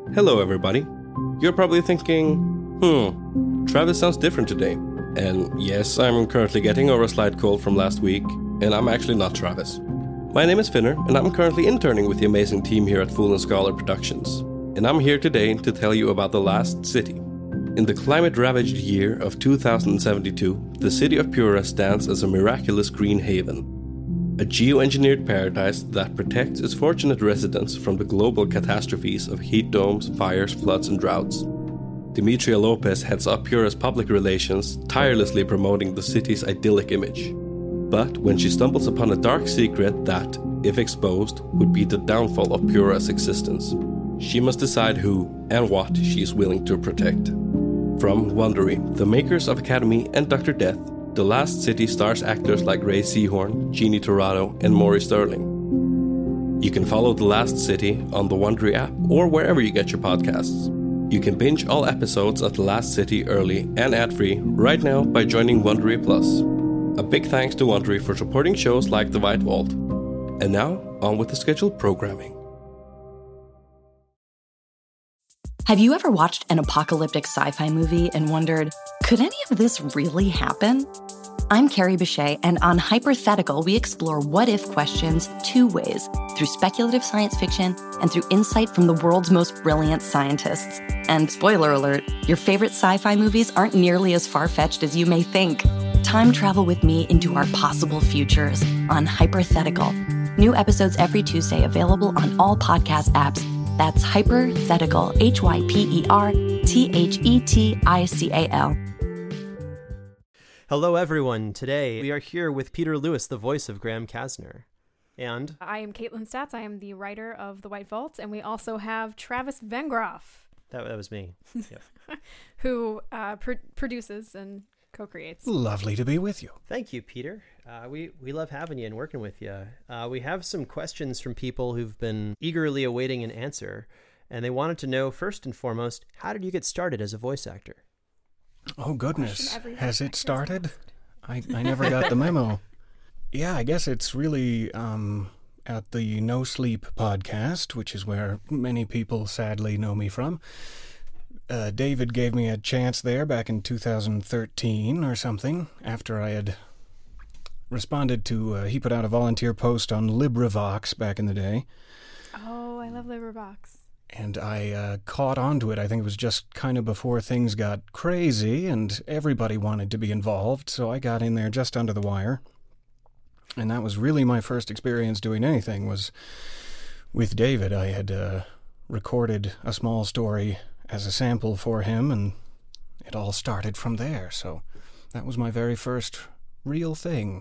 Hello everybody. You're probably thinking, Travis sounds different today. And yes, I'm currently getting over a slight cold from last week, and I'm actually not Travis. My name is Finner, and I'm currently interning with the amazing team here at Fool and Scholar Productions. And I'm here today to tell you about The Last City. In the climate-ravaged year of 2072, the city of Pura stands as a miraculous green haven. A geoengineered paradise that protects its fortunate residents from the global catastrophes of heat domes, fires, floods, and droughts. Demetria Lopez heads up Pura's public relations, tirelessly promoting the city's idyllic image. But when she stumbles upon a dark secret that, if exposed, would be the downfall of Pura's existence, she must decide who and what she is willing to protect. From Wondery, the makers of Academy and Dr. Death, The Last City stars actors like Ray Seahorn, Jeannie Torrado, and Maury Sterling. You can follow The Last City on the Wondery app or wherever you get your podcasts. You can binge all episodes of The Last City early and ad-free right now by joining Wondery Plus. A big thanks to Wondery for supporting shows like The White Vault. And now, on with the scheduled programming. Have you ever watched an apocalyptic sci-fi movie and wondered, could any of this really happen? I'm Carrie Bechet, and on Hypothetical, we explore what-if questions two ways, through speculative science fiction and through insight from the world's most brilliant scientists. And spoiler alert, your favorite sci-fi movies aren't nearly as far-fetched as you may think. Time travel with me into our possible futures on Hypothetical. New episodes every Tuesday available on all podcast apps. That's Hypothetical, Hyperthetical. Hello, everyone. Today, we are here with Peter Lewis, the voice of Graham Kasner. And I am Caitlin Statz. I am the writer of The White Vault. And we also have Travis Vengroff. That was me. Yep. Who produces and co-creates. Lovely to be with you. Thank you, Peter. We love having you and working with you. We have some questions from people who've been eagerly awaiting an answer. And they wanted to know, first and foremost, how did you get started as a voice actor? Oh, goodness. Has it started? I never got the memo. Yeah, I guess it's really at the No Sleep podcast, which is where many people sadly know me from. David gave me a chance there back in 2013 or something, after I had responded to, he put out a volunteer post on LibriVox back in the day. Oh, I love LibriVox. And I caught on to it. I think it was just kind of before things got crazy and everybody wanted to be involved, so I got in there just under the wire. And that was really my first experience doing anything, was with David. I had recorded a small story as a sample for him, and it all started from there. So that was my very first real thing.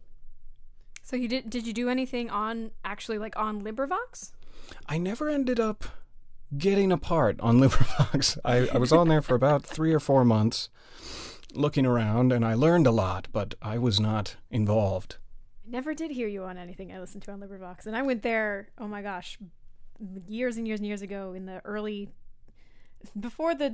So did you do anything on LibriVox? I never ended up getting a part on LibriVox. I was on there for about 3 or 4 months looking around, and I learned a lot, but I was not involved. I never did hear you on anything I listened to on LibriVox. And I went there, oh my gosh, years and years and years ago in the early, before the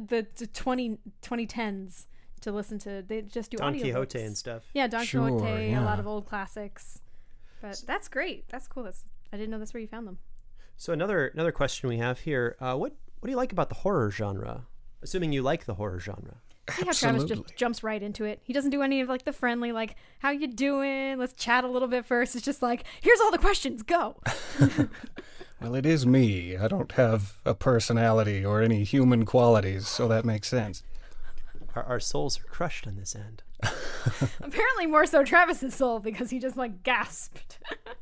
2010s, to listen to, they just do Don audiobooks. Quixote and stuff. Yeah, Don Quixote, yeah. A lot of old classics. But that's great. That's cool. I didn't know that's where you found them. So another question we have here, what do you like about the horror genre? Assuming you like the horror genre. See how Travis just jumps right into it. He doesn't do any of the friendly, how you doing? Let's chat a little bit first. It's just here's all the questions, go. Well, it is me. I don't have a personality or any human qualities, so that makes sense. Our souls are crushed on this end. Apparently more so Travis's soul, because he just gasped.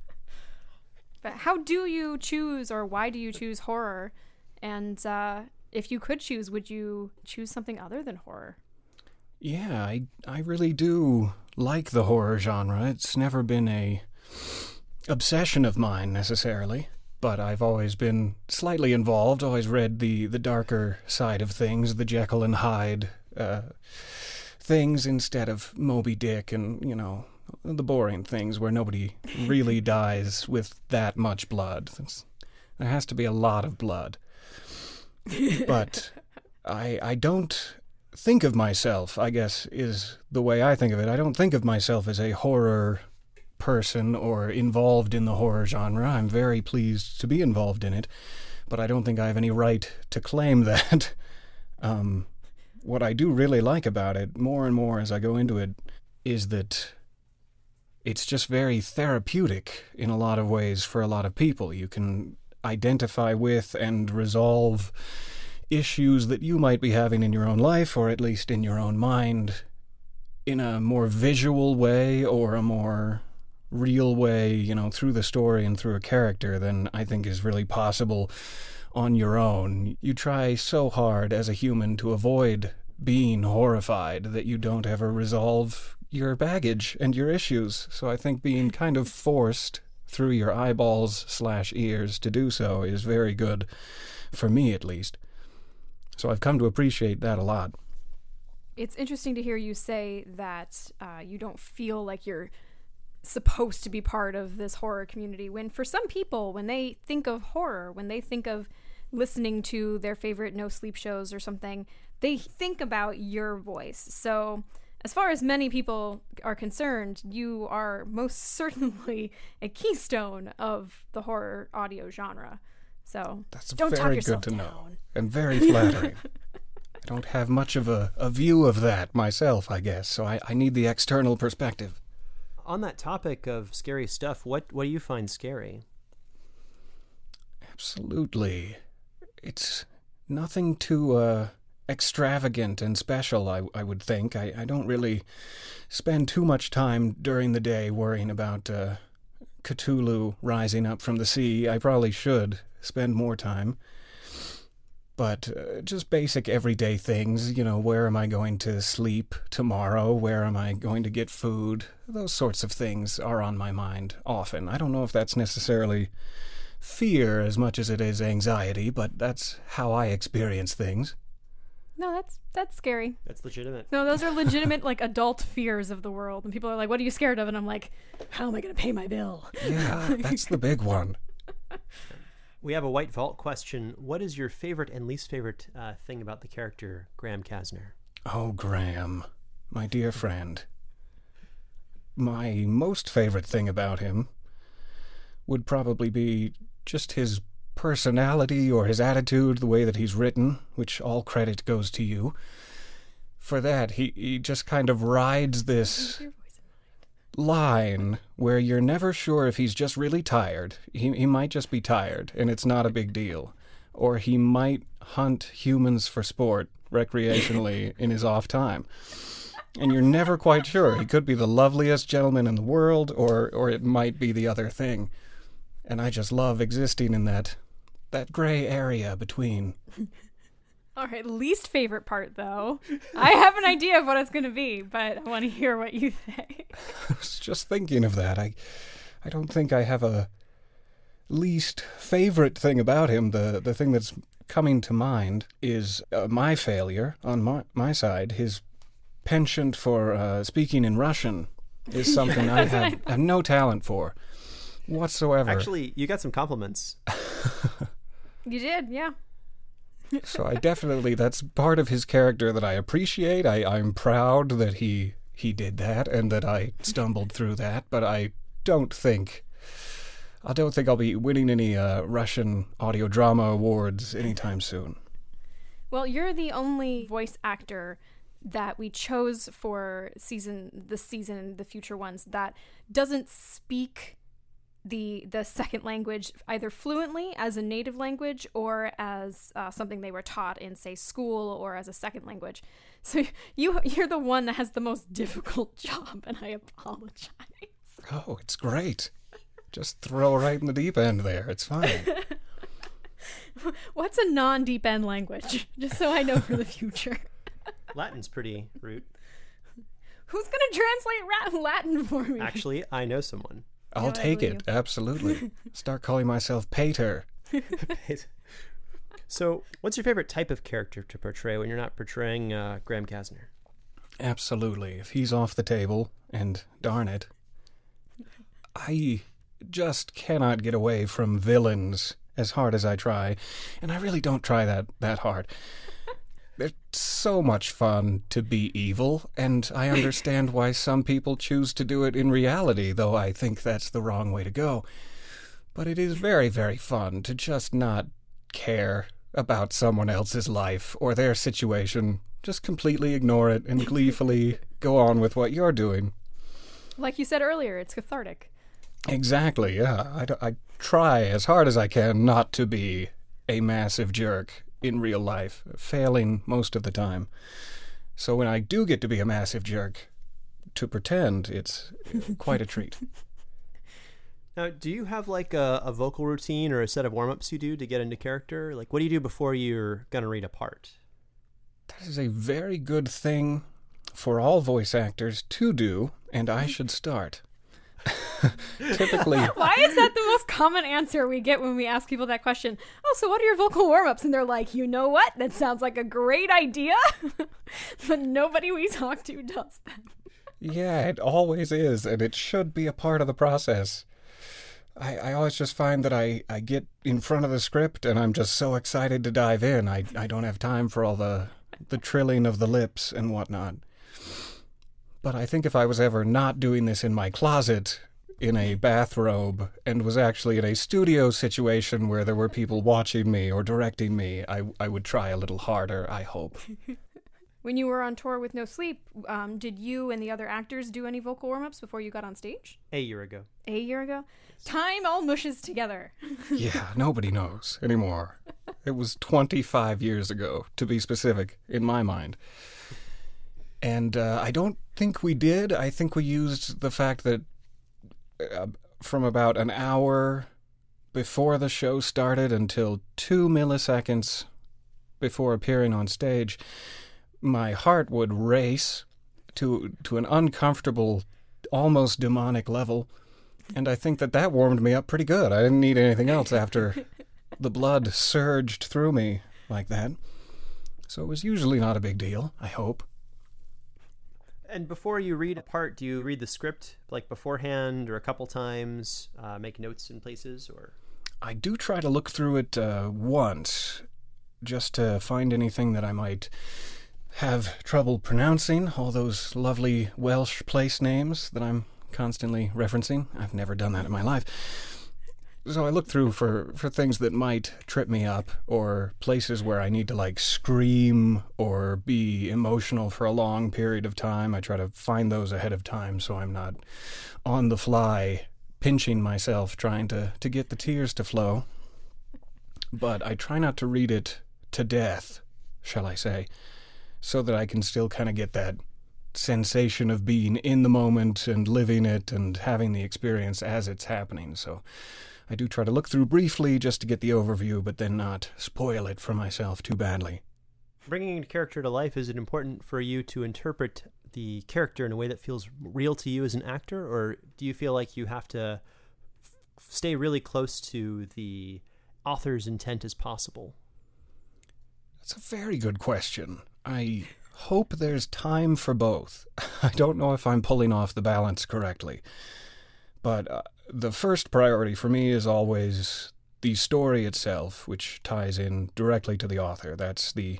But how do you choose, or why do you choose horror? And if you could choose, would you choose something other than horror? Yeah, I really do like the horror genre. It's never been a obsession of mine necessarily, but I've always been slightly involved, always read the darker side of things, the Jekyll and Hyde things instead of Moby Dick and, the boring things where nobody really dies with that much blood. There has to be a lot of blood. But I don't think of myself, I guess, is the way I think of it. I don't think of myself as a horror person or involved in the horror genre. I'm very pleased to be involved in it. but I don't think I have any right to claim that. What I do really like about it, more and more as I go into it, is that it's just very therapeutic in a lot of ways for a lot of people. You can identify with and resolve issues that you might be having in your own life, or at least in your own mind, in a more visual way or a more real way, through the story and through a character than I think is really possible on your own. You try so hard as a human to avoid being horrified that you don't ever resolve your baggage and your issues. So I think being kind of forced through your eyeballs/ears to do so is very good, for me at least. So I've come to appreciate that a lot. It's interesting to hear you say that you don't feel like you're supposed to be part of this horror community, when for some people, when they think of horror, when they think of listening to their favorite no sleep shows or something, they think about your voice. So as far as many people are concerned, you are most certainly a keystone of the horror audio genre. So that's don't very talk yourself good to down. know, and very flattering. I don't have much of a view of that myself, I guess, so I need the external perspective. On that topic of scary stuff, what do you find scary? Absolutely. It's nothing too extravagant and special, I would think. I don't really spend too much time during the day worrying about Cthulhu rising up from the sea. I probably should spend more time. But just basic everyday things, where am I going to sleep tomorrow? Where am I going to get food? Those sorts of things are on my mind often. I don't know if that's necessarily fear as much as it is anxiety, but that's how I experience things. No, that's scary. That's legitimate. No, those are legitimate, adult fears of the world. And people are like, what are you scared of? And I'm like, how am I going to pay my bill? Yeah, that's the big one. We have a White Vault question. What is your favorite and least favorite thing about the character Graham Kasner? Oh, Graham, my dear friend. My most favorite thing about him would probably be just his personality or his attitude, the way that he's written, which all credit goes to you. For that, he just kind of rides this line where you're never sure if he's just really tired. He might just be tired, and it's not a big deal. Or he might hunt humans for sport recreationally in his off time. And you're never quite sure. He could be the loveliest gentleman in the world, or it might be the other thing. And I just love existing in that gray area between. All right, least favorite part, though. I have an idea of what it's going to be, but I want to hear what you think. I was just thinking of that. I don't think I have a least favorite thing about him. The thing that's coming to mind is my failure on my side. His penchant for speaking in Russian is something I have no talent for whatsoever. Actually, you got some compliments. You did, yeah. So I definitely, that's part of his character that I appreciate. I'm proud that he did that and that I stumbled through that, but I don't think I'll be winning any Russian audio drama awards anytime soon. Well, you're the only voice actor that we chose for this season and the future ones that doesn't speak the second language either fluently as a native language or as something they were taught in, say, school, or as a second language. So you're the one that has the most difficult job, and I apologize. Oh, it's great. Just throw right in the deep end there. It's fine. What's a non-deep end language? Just so I know for the future. Latin's pretty root. Who's going to translate Latin for me? Actually, I know someone. I'll take it, absolutely. Start calling myself Pater. So, what's your favorite type of character to portray when you're not portraying Graham Kasner? Absolutely. If he's off the table, and darn it, I just cannot get away from villains as hard as I try, and I really don't try that hard. It's so much fun to be evil, and I understand why some people choose to do it in reality, though I think that's the wrong way to go. But it is very, very fun to just not care about someone else's life or their situation. Just completely ignore it and gleefully go on with what you're doing. Like you said earlier, it's cathartic. Exactly, yeah. I try as hard as I can not to be a massive jerk in real life, failing most of the time. So when I do get to be a massive jerk, to pretend, it's quite a treat. Now, do you have like a vocal routine or a set of warm-ups you do to get into character? Like, what do you do before you're going to read a part? That is a very good thing for all voice actors to do, and I should start. Typically... Why is that the most common answer we get when we ask people that question? Oh, so what are your vocal warm-ups? And they're like, you know what? That sounds like a great idea. But nobody we talk to does that. Yeah, it always is, and it should be a part of the process. I always just find that I get in front of the script and I'm just so excited to dive in. I don't have time for all the trilling of the lips and whatnot. But I think if I was ever not doing this in my closet, in a bathrobe, and was actually in a studio situation where there were people watching me or directing me, I would try a little harder, I hope. When you were on tour with No Sleep, did you and the other actors do any vocal warm-ups before you got on stage? A year ago. A year ago? Yes. Time all mushes together. Yeah, nobody knows anymore. It was 25 years ago, to be specific, in my mind. And I don't think we did. I think we used the fact that from about an hour before the show started until 2 milliseconds before appearing on stage, my heart would race to an uncomfortable, almost demonic level, and I think that warmed me up pretty good. I didn't need anything else after the blood surged through me like that. So it was usually not a big deal, I hope. And before you read a part, do you read the script like beforehand or a couple times, make notes in places, or? I do try to look through it once, just to find anything that I might have trouble pronouncing, all those lovely Welsh place names that I'm constantly referencing. I've never done that in my life. So I look through for things that might trip me up, or places where I need to like scream or be emotional for a long period of time. I try to find those ahead of time so I'm not on the fly pinching myself trying to get the tears to flow. But I try not to read it to death, shall I say, so that I can still kind of get that sensation of being in the moment and living it and having the experience as it's happening. So I do try to look through briefly just to get the overview, but then not spoil it for myself too badly. Bringing a character to life, is it important for you to interpret the character in a way that feels real to you as an actor, or do you feel like you have to stay really close to the author's intent as possible? That's a very good question. I hope there's time for both. I don't know if I'm pulling off the balance correctly. But the first priority for me is always the story itself, which ties in directly to the author. That's the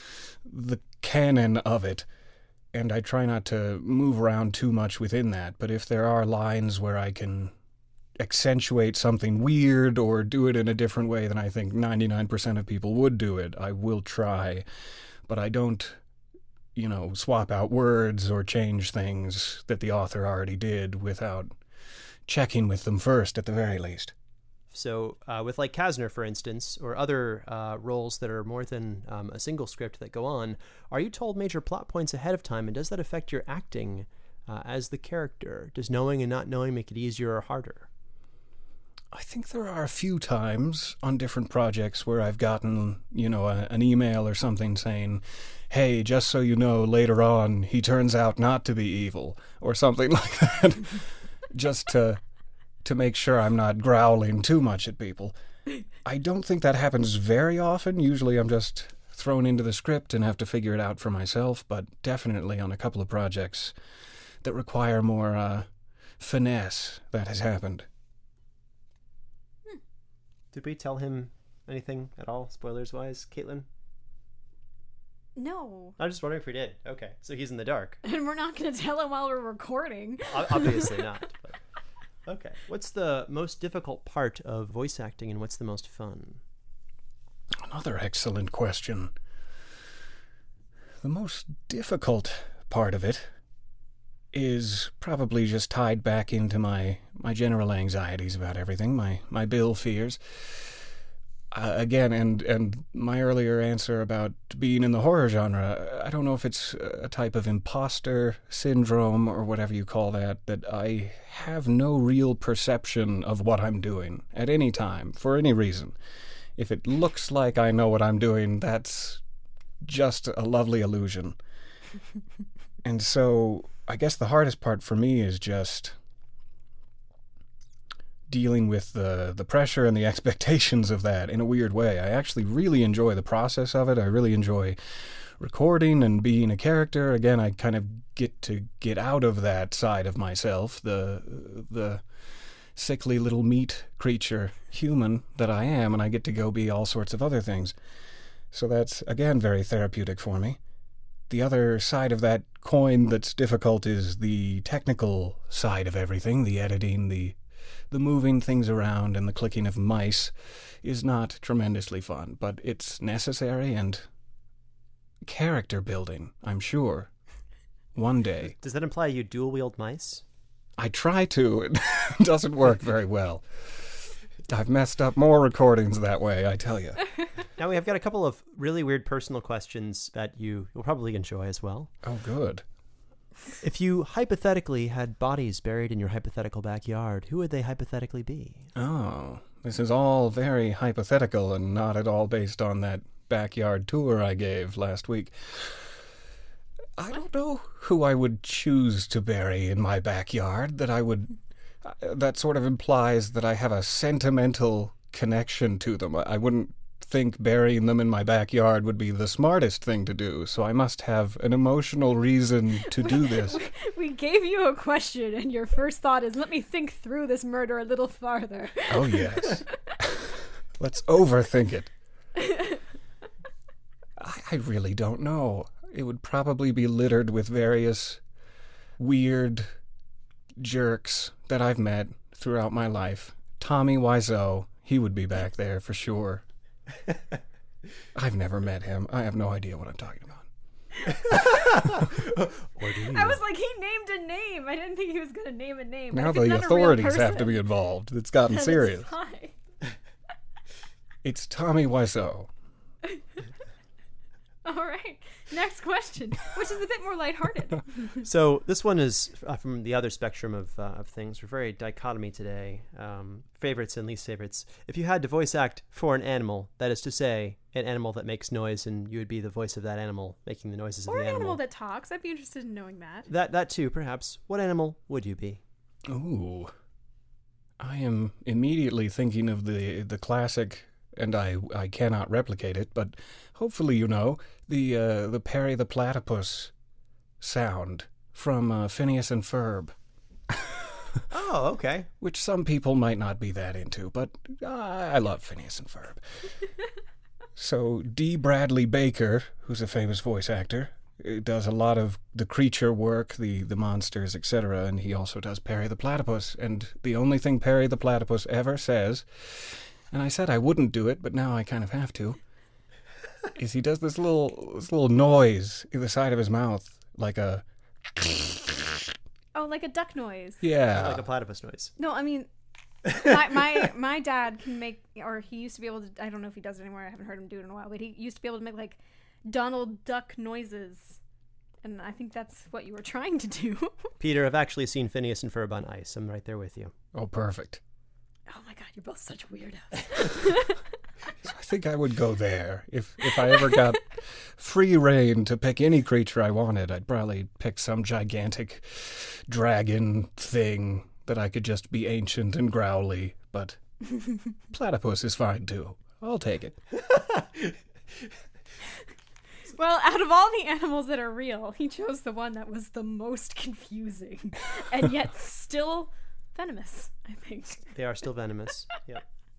canon of it. And I try not to move around too much within that. But if there are lines where I can accentuate something weird or do it in a different way than I think 99% of people would do it, I will try. But I don't, swap out words or change things that the author already did without checking with them first, at the very least. So with like Kasner, for instance, or other roles that are more than a single script that go on, are you told major plot points ahead of time, and does that affect your acting as the character? Does knowing and not knowing make it easier or harder? I think there are a few times on different projects where I've gotten, an email or something saying, hey, just so you know, later on, he turns out not to be evil, or something like that, just to make sure I'm not growling too much at people. I don't think that happens very often. Usually I'm just thrown into the script and have to figure it out for myself, but definitely on a couple of projects that require more finesse, that has happened. Did we tell him anything at all, spoilers-wise, Caitlin? No. I was just wondering if we did. Okay, so he's in the dark. And we're not going to tell him while we're recording. Obviously not. But... Okay. What's the most difficult part of voice acting, and what's the most fun? another excellent question. The most difficult part of it is probably just tied back into my general anxieties about everything, my Bill fears. Again, and my earlier answer about being in the horror genre, I don't know if it's a type of imposter syndrome or whatever you call that I have no real perception of what I'm doing at any time, for any reason. If it looks like I know what I'm doing, that's just a lovely illusion. And so I guess the hardest part for me is just dealing with the pressure and the expectations of that in a weird way. I actually really enjoy the process of it. I really enjoy recording and being a character. Again, I kind of get out of that side of myself, the sickly little meat creature human that I am, and I get to go be all sorts of other things. So that's, again, very therapeutic for me. The other side of that coin that's difficult is the technical side of everything, the editing, the moving things around and the clicking of mice is not tremendously fun, but it's necessary and character building, I'm sure. One day. Does that imply you dual-wield mice? I try to. It doesn't work very well. I've messed up more recordings that way, I tell you. Now we have got a couple of really weird personal questions that you'll probably enjoy as well. Oh, good. If you hypothetically had bodies buried in your hypothetical backyard, who would they hypothetically be? Oh, this is all very hypothetical and not at all based on that backyard tour I gave last week. I don't know who I would choose to bury in my backyard. That sort of implies that I have a sentimental connection to them. I wouldn't think burying them in my backyard would be the smartest thing to do, so I must have an emotional reason to do this. We gave you a question, and your first thought is, let me think through this murder a little farther. Oh, yes. Let's overthink it. I really don't know. It would probably be littered with various weird jerks that I've met throughout my life. Tommy Wiseau, he would be back there for sure. I've never met him. I have no idea what I'm talking about. Or do you? I was like, he named a name. I didn't think he was going to name a name. Now the authorities have to be involved. It's gotten serious. It's Tommy Wiseau. All right. Next question, which is a bit more lighthearted. So this one is from the other spectrum of things. We're very dichotomy today. Favorites and least favorites. If you had to voice act for an animal, that is to say, an animal that makes noise, and you would be the voice of that animal, making the noises of the animal. Or an animal that talks. I'd be interested in knowing that. That too, perhaps. What animal would you be? Ooh. I am immediately thinking of the classic, and I cannot replicate it, but hopefully you know, the Perry the Platypus sound from Phineas and Ferb. Oh, okay. Which some people might not be that into, but I love Phineas and Ferb. So D. Bradley Baker, who's a famous voice actor, does a lot of the creature work, the monsters, etc., and he also does Perry the Platypus. And the only thing Perry the Platypus ever says, and I said I wouldn't do it, but now I kind of have to, is he does this little noise in the side of his mouth, like a... Oh, like a duck noise. Yeah. Like a platypus noise. No, I mean, my dad can make, or he used to be able to, I don't know if he does it anymore, I haven't heard him do it in a while, but he used to be able to make, like, Donald Duck noises. And I think that's what you were trying to do. Peter, I've actually seen Phineas and Ferb on ice. I'm right there with you. Oh, perfect. Oh my God, you're both such weirdos. So I think I would go there. If I ever got free reign to pick any creature I wanted, I'd probably pick some gigantic dragon thing that I could just be ancient and growly, but platypus is fine too. I'll take it. Well, out of all the animals that are real, he chose the one that was the most confusing and yet still venomous, I think. They are still venomous. Yeah.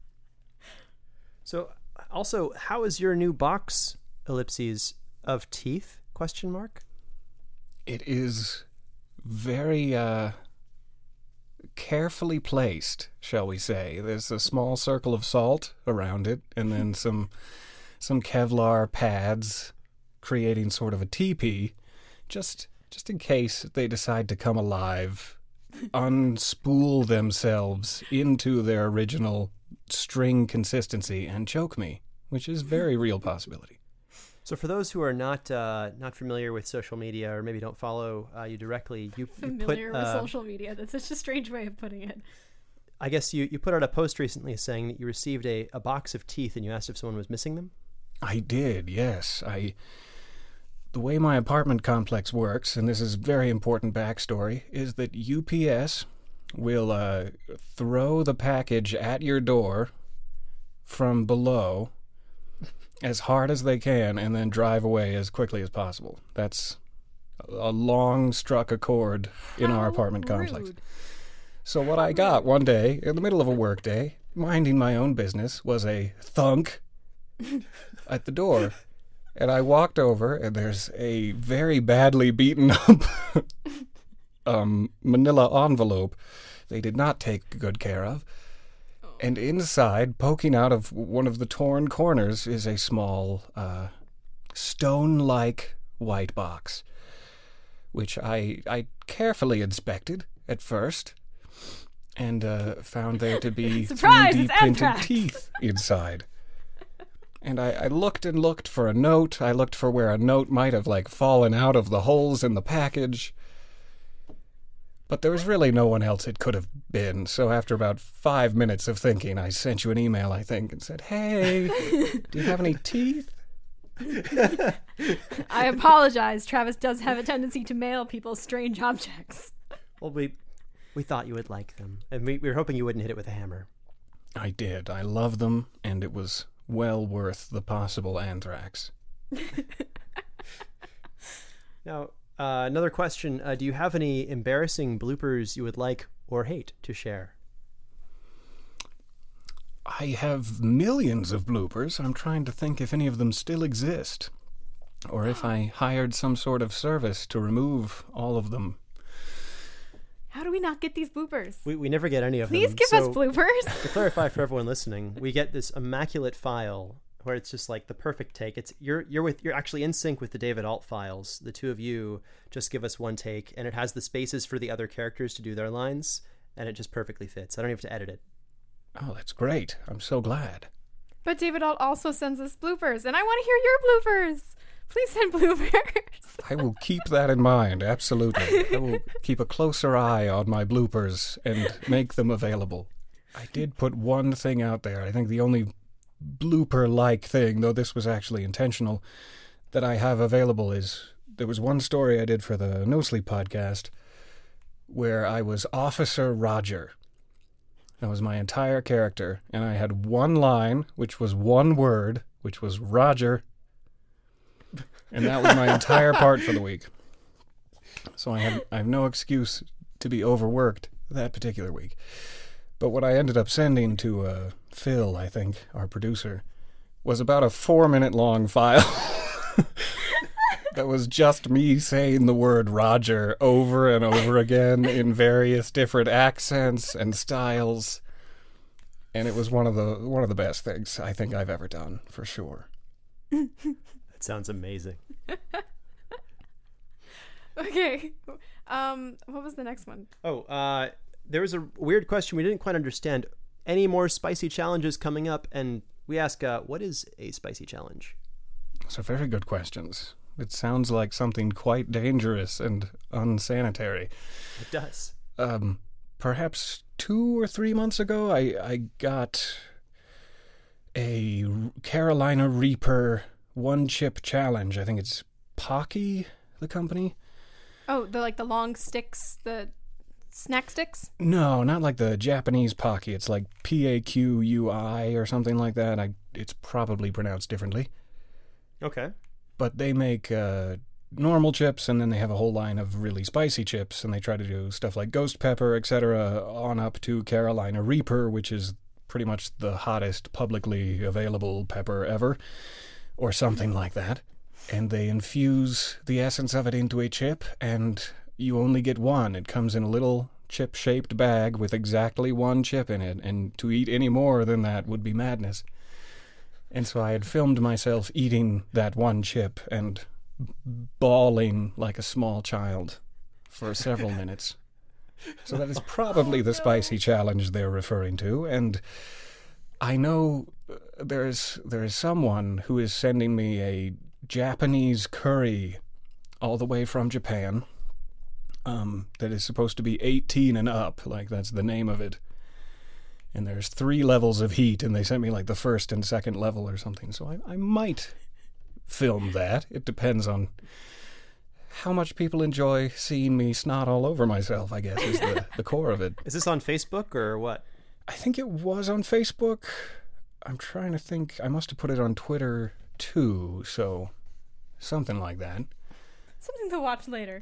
So, also, how is your new box, ellipses, of teeth? Question mark. It is very carefully placed, shall we say. There's a small circle of salt around it, and then some some Kevlar pads, creating sort of a teepee, just in case they decide to come alive, unspool themselves into their original string consistency and choke me, which is a very real possibility. So for those who are not familiar with social media, or maybe don't follow you directly, you Familiar put, with social media. That's such a strange way of putting it. I guess you put out a post recently saying that you received a box of teeth and you asked if someone was missing them? I did, yes. The way my apartment complex works, and this is very important backstory, is that UPS will throw the package at your door from below as hard as they can and then drive away as quickly as possible. That's a long struck a chord in our apartment complex. So what I got one day, in the middle of a work day, minding my own business, was a thunk at the door. And I walked over, and there's a very badly beaten up manila envelope they did not take good care of. And inside, poking out of one of the torn corners, is a small, stone-like white box, which I carefully inspected at first, and found there to be Surprise, 3D it's printed anthrax. teeth inside. And I looked and looked for a note. I looked for where a note might have, fallen out of the holes in the package. But there was really no one else it could have been. So after about 5 minutes of thinking, I sent you an email, I think, and said, "Hey, do you have any teeth?" I apologize. Travis does have a tendency to mail people strange objects. Well, we thought you would like them, and we were hoping you wouldn't hit it with a hammer. I did. I love them, and it was well worth the possible anthrax. Now, another question. Do you have any embarrassing bloopers you would like or hate to share? I have millions of bloopers. I'm trying to think if any of them still exist, or if I hired some sort of service to remove all of them. How do we not get these bloopers? We never get any of them. Please give us bloopers. To clarify for everyone listening, we get this immaculate file where it's just like the perfect take. It's you're actually in sync with the David Alt files. The two of you just give us one take, and it has the spaces for the other characters to do their lines, and it just perfectly fits. I don't even have to edit it. Oh, that's great. I'm so glad. But David Alt also sends us bloopers, and I want to hear your bloopers. Please send bloopers. I will keep that in mind, absolutely. I will keep a closer eye on my bloopers and make them available. I did put one thing out there. I think the only blooper-like thing, though this was actually intentional, that I have available is there was one story I did for the No Sleep podcast where I was Officer Roger. That was my entire character, and I had one line, which was one word, which was Roger. And that was my entire part for the week. So I have no excuse to be overworked that particular week. But what I ended up sending to Phil, I think, our producer, was about a 4-minute long file that was just me saying the word Roger over and over again in various different accents and styles. And it was one of the best things I think I've ever done, for sure. That sounds amazing. Okay. What was the next one? Oh, there was a weird question we didn't quite understand. Any more spicy challenges coming up? And we ask, what is a spicy challenge? So very good questions. It sounds like something quite dangerous and unsanitary. It does. Perhaps 2 or 3 months ago, I got a Carolina Reaper one-chip challenge. I think it's Pocky, the company. Oh, the long sticks, the snack sticks? No, not like the Japanese Pocky. It's like P-A-Q-U-I or something like that. It's probably pronounced differently. Okay. But they make normal chips, and then they have a whole line of really spicy chips, and they try to do stuff like ghost pepper, etc., on up to Carolina Reaper, which is pretty much the hottest publicly available pepper ever, or something like that. And they infuse the essence of it into a chip, and you only get one. It comes in a little chip-shaped bag with exactly one chip in it, and to eat any more than that would be madness. And so I had filmed myself eating that one chip and bawling like a small child for several minutes. So that is probably the spicy challenge they're referring to. And I know there is someone who is sending me a Japanese curry all the way from Japan that is supposed to be 18 and up. Like, that's the name of it. And there's 3 levels of heat, and they sent me like the first and second level or something. So I might film that. It depends on how much people enjoy seeing me snot all over myself, I guess, is the core of it. Is this on Facebook or what? I think it was on Facebook. I'm trying to think. I must have put it on Twitter too, so something like that. Something to watch later.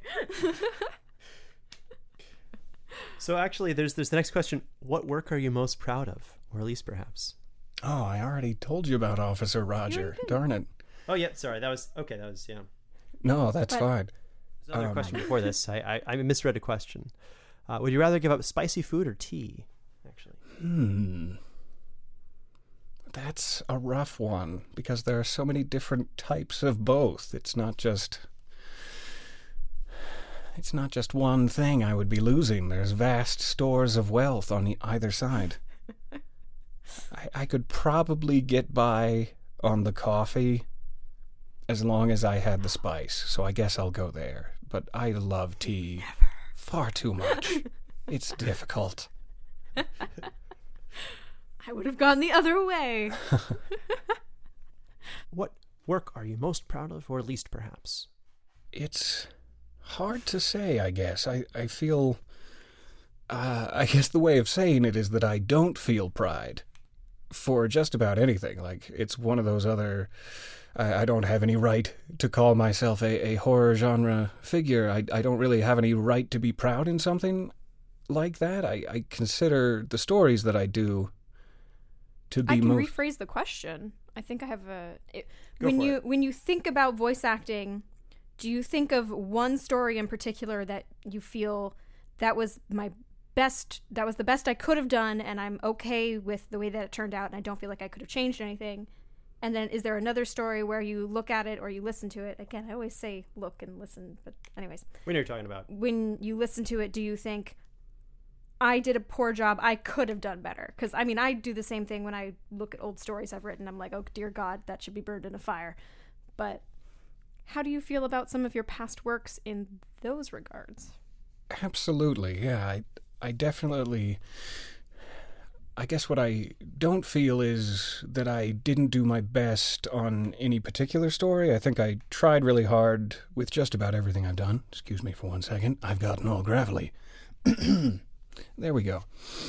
So actually, there's the next question. What work are you most proud of? Or least, perhaps? Oh, I already told you about Officer Roger. Darn it. Oh, yeah, sorry. That was, yeah. No, that's fine. There's another question before this. I misread a question. Would you rather give up spicy food or tea, actually? That's a rough one, because there are so many different types of both. It's not just one thing I would be losing. There's vast stores of wealth on either side. I could probably get by on the coffee as long as I had the spice, so I guess I'll go there. But I love tea far too much. It's difficult. I would have gone the other way. What work are you most proud of, or least, perhaps? It's hard to say, I guess. I feel... I guess the way of saying it is that I don't feel pride for just about anything. Like, it's one of those other... I don't have any right to call myself a horror genre figure. I don't really have any right to be proud in something like that. I consider the stories that I do to be... I can rephrase the question. I think I have when you think about voice acting, do you think of one story in particular that you feel that was the best I could have done, and I'm okay with the way that it turned out, and I don't feel like I could have changed anything? And then is there another story where you look at it or you listen to it? Again, I always say look and listen, but anyways. We know what you're talking about. When you listen to it, do you think, I did a poor job, I could have done better? Because, I mean, I do the same thing when I look at old stories I've written. I'm like, oh, dear God, that should be burned in a fire. But how do you feel about some of your past works in those regards? Absolutely, yeah. I definitely... I guess what I don't feel is that I didn't do my best on any particular story. I think I tried really hard with just about everything I've done. Excuse me for 1 second. I've gotten all gravelly. There we go.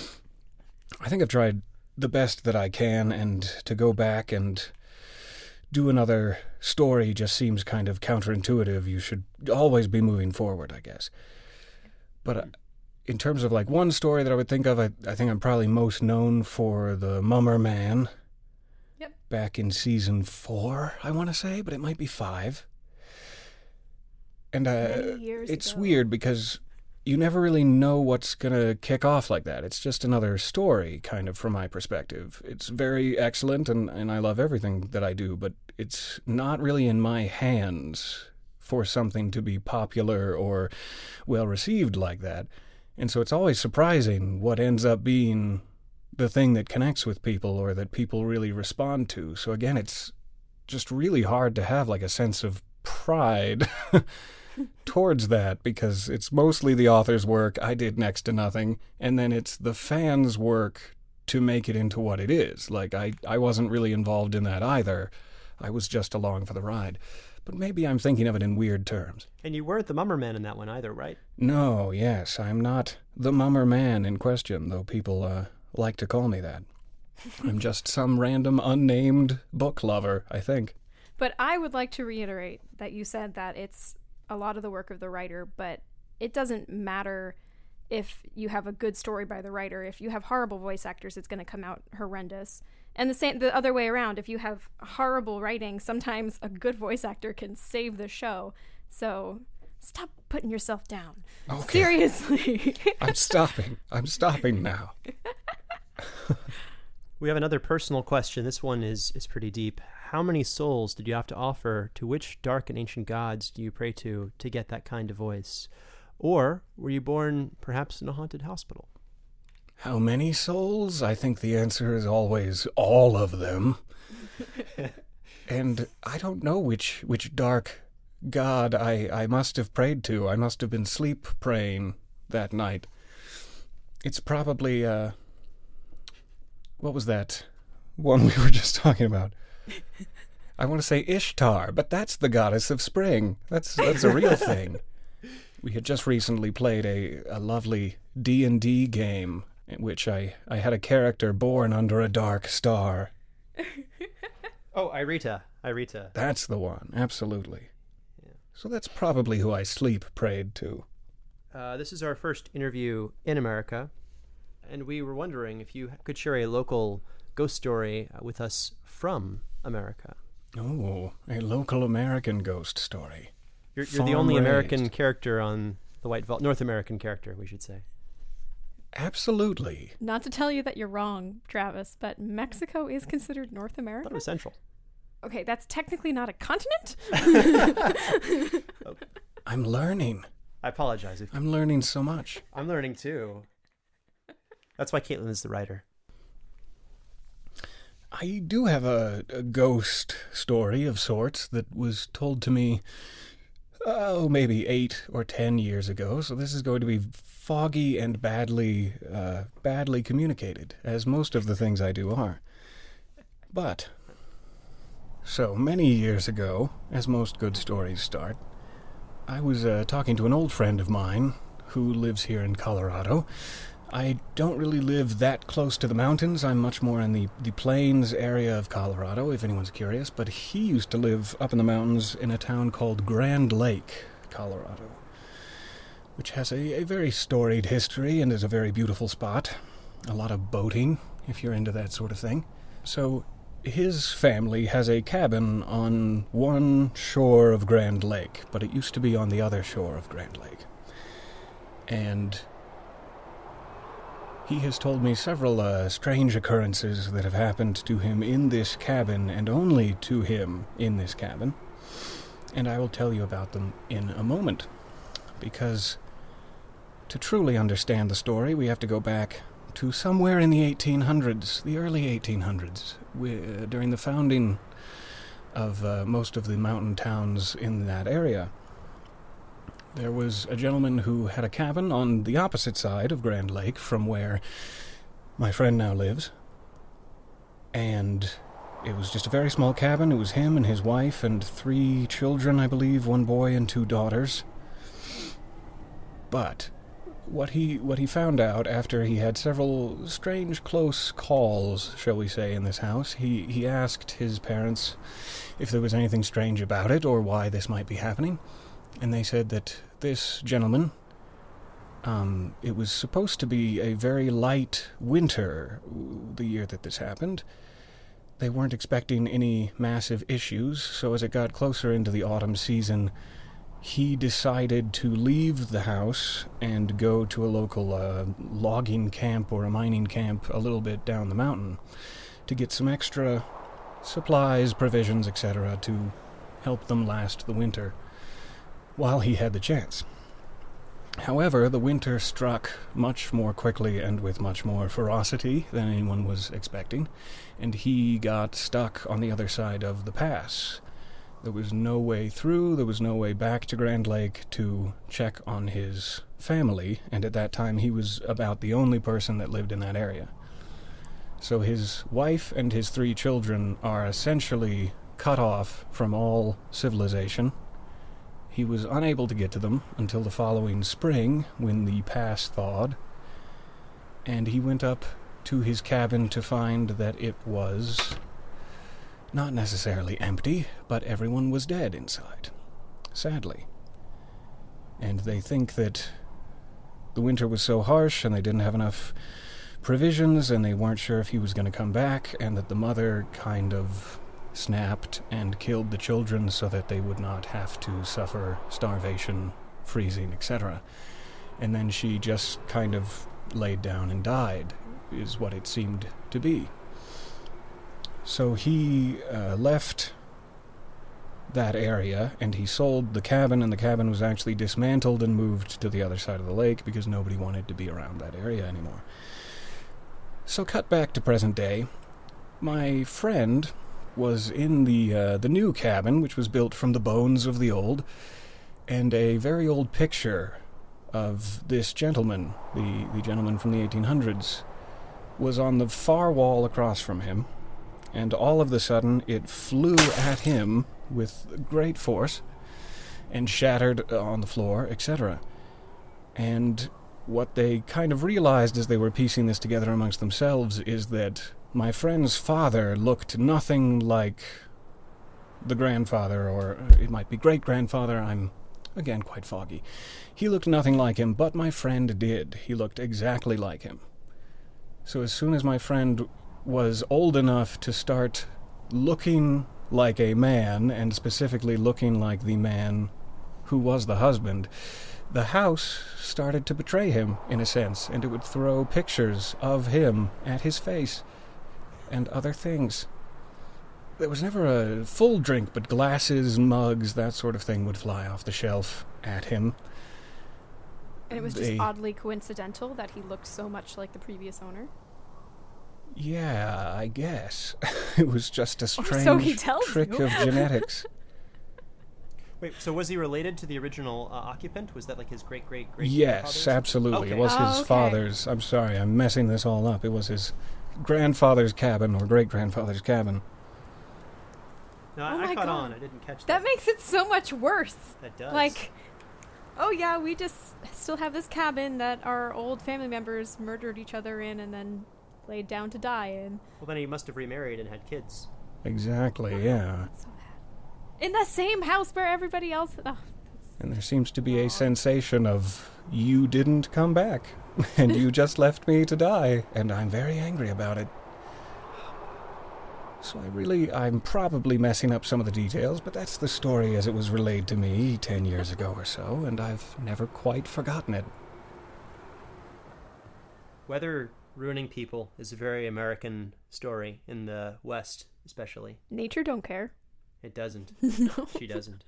I think I've tried the best that I can, and to go back and do another story just seems kind of counterintuitive. You should always be moving forward, I guess. But... in terms of, like, one story that I would think of, I think I'm probably most known for the Mummer Man. Yep. Back in season 4, I want to say, but it might be 5. And it's ago. Weird because you never really know what's going to kick off like that. It's just another story, kind of, from my perspective. It's very excellent, and I love everything that I do, but it's not really in my hands for something to be popular or well-received like that. And so it's always surprising what ends up being the thing that connects with people or that people really respond to. So again, it's just really hard to have like a sense of pride towards that, because it's mostly the author's work. I did next to nothing. And then it's the fans' work to make it into what it is. Like, I wasn't really involved in that either. I was just along for the ride. But maybe I'm thinking of it in weird terms. And you weren't the Mummer Man in that one either, right? No, yes, I'm not the Mummer Man in question, though people like to call me that. I'm just some random unnamed book lover, I think. But I would like to reiterate that you said that it's a lot of the work of the writer, but it doesn't matter if you have a good story by the writer. If you have horrible voice actors, it's going to come out horrendous. And the other way around, if you have horrible writing, sometimes a good voice actor can save the show. So stop putting yourself down. Okay. Seriously. I'm stopping now. We have another personal question. This one is pretty deep. How many souls did you have to offer? To which dark and ancient gods do you pray to get that kind of voice? Or were you born perhaps in a haunted hospital? How many souls? I think the answer is always all of them. And I don't know which dark god I must have prayed to. I must have been sleep praying that night. It's probably, what was that one we were just talking about? I want to say Ishtar, but that's the goddess of spring. That's a real thing. We had just recently played a lovely D&D game in which I had a character born under a dark star. Oh, Irita. That's the one, absolutely. Yeah. So that's probably who I sleep prayed to. This is our first interview in America, and we were wondering if you could share a local ghost story with us from America. Oh, a local American ghost story. You're the only American character on the White Vault. North American character, we should say. Absolutely. Not to tell you that you're wrong, Travis, but Mexico is considered North America? I thought it was Central. Okay, that's technically not a continent? I'm learning. I apologize. I'm learning so much. I'm learning too. That's why Caitlin is the writer. I do have a ghost story of sorts that was told to me, maybe 8 or 10 years ago, so this is going to be foggy and badly communicated, as most of the things I do are. But, so many years ago, as most good stories start, I was talking to an old friend of mine who lives here in Colorado. I don't really live that close to the mountains. I'm much more in the plains area of Colorado, if anyone's curious. But he used to live up in the mountains in a town called Grand Lake, Colorado, which has a very storied history and is a very beautiful spot. A lot of boating, if you're into that sort of thing. So his family has a cabin on one shore of Grand Lake, but it used to be on the other shore of Grand Lake. And he has told me several strange occurrences that have happened to him in this cabin, and only to him in this cabin. And I will tell you about them in a moment, because to truly understand the story, we have to go back to somewhere in the 1800s, the early 1800s, during the founding of most of the mountain towns in that area. There was a gentleman who had a cabin on the opposite side of Grand Lake from where my friend now lives. And it was just a very small cabin. It was him and his wife and 3 children, I believe, 1 boy and 2 daughters. But what he found out after he had several strange close calls, shall we say, in this house, he asked his parents if there was anything strange about it or why this might be happening. And they said that this gentleman, it was supposed to be a very light winter the year that this happened. They weren't expecting any massive issues, so as it got closer into the autumn season, he decided to leave the house and go to a local logging camp or a mining camp a little bit down the mountain to get some extra supplies, provisions, etc. to help them last the winter while he had the chance. However, the winter struck much more quickly and with much more ferocity than anyone was expecting, and he got stuck on the other side of the pass. There was no way through, there was no way back to Grand Lake to check on his family, and at that time he was about the only person that lived in that area. So his wife and his 3 children are essentially cut off from all civilization. He was unable to get to them until the following spring, when the pass thawed, and he went up to his cabin to find that it was not necessarily empty, but everyone was dead inside, sadly. And they think that the winter was so harsh and they didn't have enough provisions and they weren't sure if he was going to come back, and that the mother kind of snapped and killed the children so that they would not have to suffer starvation, freezing, etc. And then she just kind of laid down and died, is what it seemed to be. So he left that area, and he sold the cabin, and the cabin was actually dismantled and moved to the other side of the lake because nobody wanted to be around that area anymore. So cut back to present day. My friend was in the new cabin, which was built from the bones of the old, and a very old picture of this gentleman, the gentleman from the 1800s, was on the far wall across from him, and all of a sudden it flew at him with great force and shattered on the floor, etc. And what they kind of realized as they were piecing this together amongst themselves is that my friend's father looked nothing like the grandfather, or it might be great-grandfather. I'm, again, quite foggy. He looked nothing like him, but my friend did. He looked exactly like him. So as soon as my friend was old enough to start looking like a man, and specifically looking like the man who was the husband, the house started to betray him, in a sense, and it would throw pictures of him at his face and other things. There was never a full drink, but glasses, mugs, that sort of thing would fly off the shelf at him. And it was just oddly coincidental that he looked so much like the previous owner? Yeah, I guess. It was just a strange so he tells trick you. of genetics. Wait, so was he related to the original occupant? Was that like his great-great-great? Yes, absolutely. Okay. It was his okay. father's. I'm sorry, I'm messing this all up. It was his grandfather's cabin, or great-grandfather's cabin. No, Oh I my caught God. on. I didn't catch that. That makes it so much worse. That does. Like, oh yeah, we just still have this cabin that our old family members murdered each other in and then laid down to die in. Well, then he must have remarried and had kids. Exactly, yeah. That's so bad. In the same house where everybody else... Oh, And there seems to be a sensation of, you didn't come back, and you just left me to die, and I'm very angry about it. So I'm probably messing up some of the details, but that's the story as it was relayed to me 10 years ago or so, and I've never quite forgotten it. Weather ruining people is a very American story, in the West especially. nature don't care. It doesn't. No. She doesn't.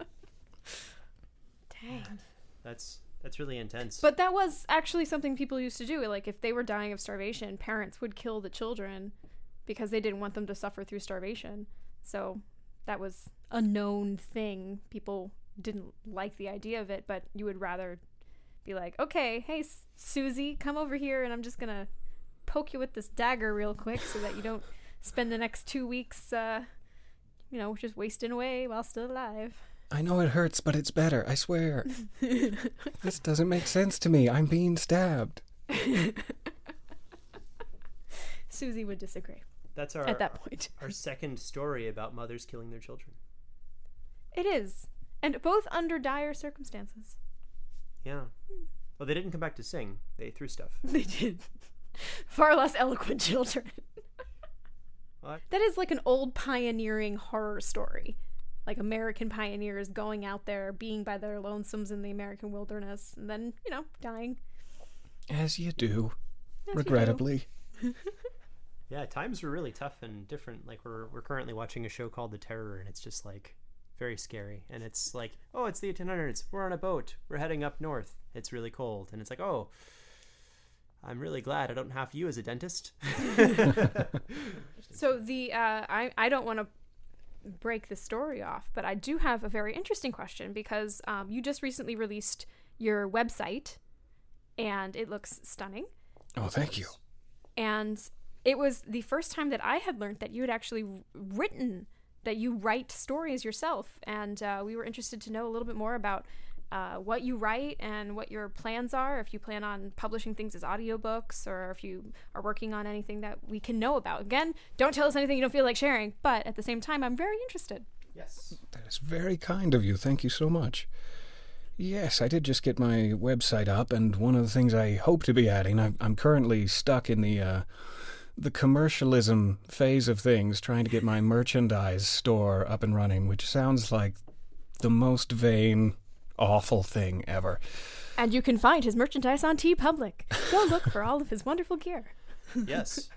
Dang. That's really intense. But that was actually something people used to do. Like, if they were dying of starvation, parents would kill the children because they didn't want them to suffer through starvation. So that was a known thing. People didn't like the idea of it, but you would rather be like, okay, hey, Susie, come over here, and I'm just gonna poke you with this dagger real quick so that you don't spend the next 2 weeks, just wasting away while still alive. I know it hurts, but it's better, I swear. This doesn't make sense to me. I'm being stabbed. Susie would disagree That's at that point. our second story about mothers killing their children. It is. And both under dire circumstances. Yeah. Well, they didn't come back to sing. They threw stuff. They did. Far less eloquent children. What? That is like an old pioneering horror story. Like American pioneers going out there, being by their lonesomes in the American wilderness, and then, dying. As you do, As you regrettably. Yeah, times were really tough and different. Like, we're currently watching a show called The Terror, and it's just like very scary. And it's like, oh, it's the 1800s. We're on a boat. We're heading up north. It's really cold. And it's like, oh, I'm really glad I don't have you as a dentist. So I don't want to break the story off, but I do have a very interesting question because you just recently released your website, and it looks stunning. Oh, thank you. And it was the first time that I had learned that you had actually that you write stories yourself. And we were interested to know a little bit more about what you write and what your plans are, if you plan on publishing things as audiobooks or if you are working on anything that we can know about. Again, don't tell us anything you don't feel like sharing, but at the same time, I'm very interested. Yes. That is very kind of you. Thank you so much. Yes, I did just get my website up, and one of the things I hope to be adding, I'm currently stuck in the commercialism phase of things, trying to get my merchandise store up and running, which sounds like the most vain, awful thing ever. And you can find his merchandise on TeePublic. Go look for all of his wonderful gear. Yes.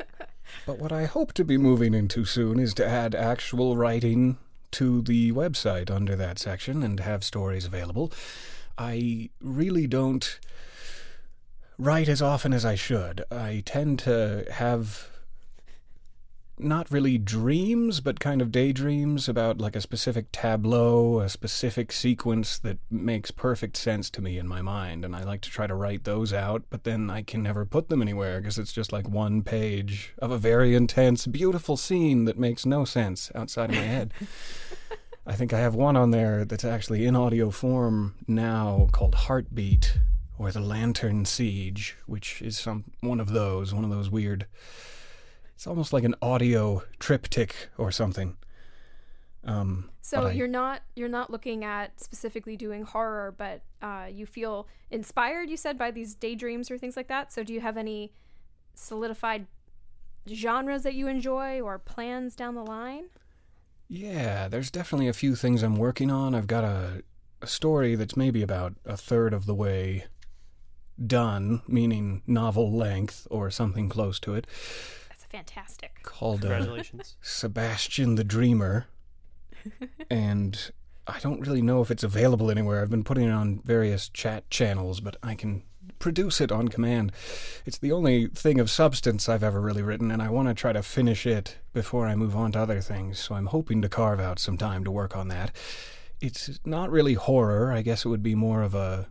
But what I hope to be moving into soon is to add actual writing to the website under that section and have stories available. I really don't write as often as I should. I tend to have not really dreams, but kind of daydreams about like a specific tableau, a specific sequence that makes perfect sense to me in my mind, and I like to try to write those out, but then I can never put them anywhere because it's just like one page of a very intense, beautiful scene that makes no sense outside of my head. I think I have one on there that's actually in audio form now called Heartbeat, or The Lantern Siege, which is one of those weird... It's almost like an audio triptych or something. So you're not looking at specifically doing horror, but you feel inspired, you said, by these daydreams or things like that. So do you have any solidified genres that you enjoy or plans down the line? Yeah, there's definitely a few things I'm working on. I've got a story that's maybe about a third of the way done, meaning novel length or something close to it. Fantastic. Called Congratulations. Sebastian the Dreamer. And I don't really know if it's available anywhere. I've been putting it on various chat channels, but I can produce it on command. It's the only thing of substance I've ever really written, and I want to try to finish it before I move on to other things, so I'm hoping to carve out some time to work on that. It's not really horror. I guess it would be more of a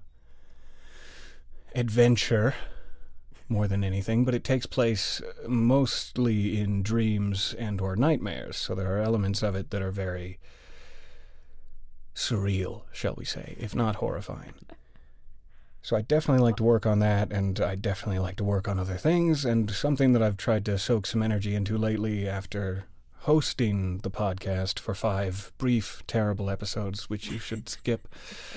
adventure more than anything, but it takes place mostly in dreams and or nightmares, so there are elements of it that are very surreal, shall we say, if not horrifying. So I definitely like to work on that, and I definitely like to work on other things, and something that I've tried to soak some energy into lately after hosting the podcast for 5 brief, terrible episodes, which you should skip,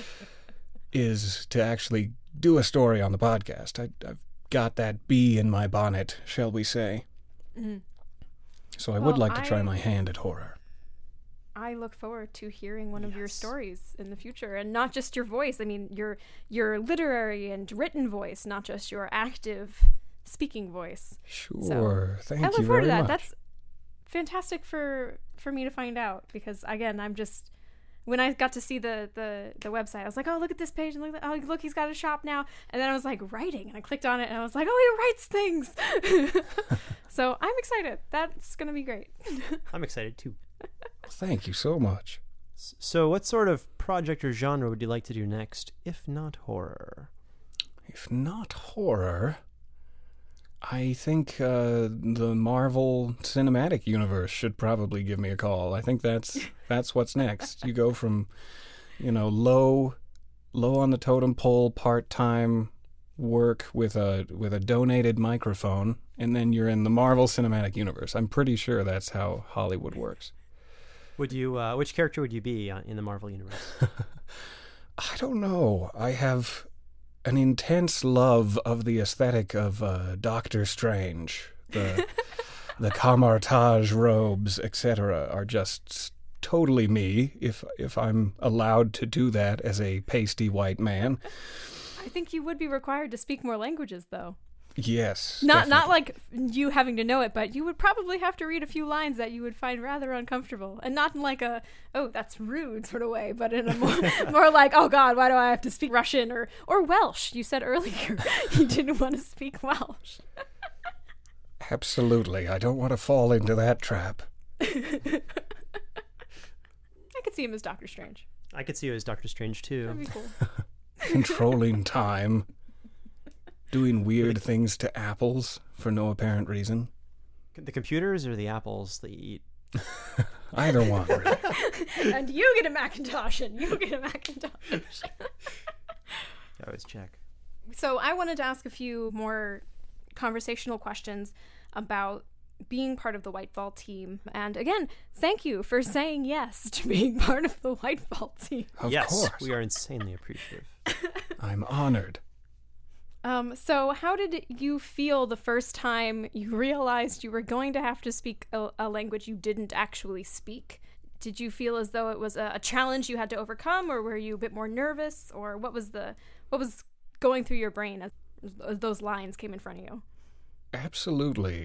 is to actually do a story on the podcast. I've got that bee in my bonnet, shall we say. Mm-hmm. So I would like to try my hand at horror. I look forward to hearing one of your stories in the future, and not just your voice. I mean, your literary and written voice, not just your active speaking voice. Sure. So, Thank you very much. I look forward to that. That's fantastic for me to find out, because again, I'm just... When I got to see the website, I was like, oh, look at this page, and look, he's got a shop now. And then I was like, writing, and I clicked on it, and I was like, oh, he writes things. So I'm excited. That's going to be great. I'm excited too. Thank you so much. So what sort of project or genre would you like to do next, if not horror? If not horror, I think the Marvel Cinematic Universe should probably give me a call. I think that's what's next. You go from, low on the totem pole, part-time work with a donated microphone, and then you're in the Marvel Cinematic Universe. I'm pretty sure that's how Hollywood works. Would you? Which character would you be in the Marvel universe? I don't know. I have an intense love of the aesthetic of Doctor Strange. The camouflage robes, etc., are just totally me, if I'm allowed to do that as a pasty white man. I think you would be required to speak more languages, though. Yes. Not like you having to know it, but you would probably have to read a few lines that you would find rather uncomfortable. And not in like a, oh, that's rude sort of way, but in a more like, oh God, why do I have to speak Russian or Welsh? You said earlier you didn't want to speak Welsh. Absolutely. I don't want to fall into that trap. I could see him as Doctor Strange. I could see you as Doctor Strange too. That'd be cool. Controlling time. Doing weird things to apples for no apparent reason. The computers or the apples that you eat? Either one, really. And you get a Macintosh, and you get a Macintosh. I always check. So I wanted to ask a few more conversational questions about being part of the Whitefall team. And again, thank you for saying yes to being part of the Whitefall team. Of course. We are insanely appreciative. I'm honored. So how did you feel the first time you realized you were going to have to speak a language you didn't actually speak? Did you feel as though it was a challenge you had to overcome, or were you a bit more nervous, or what was going through your brain as those lines came in front of you? Absolutely.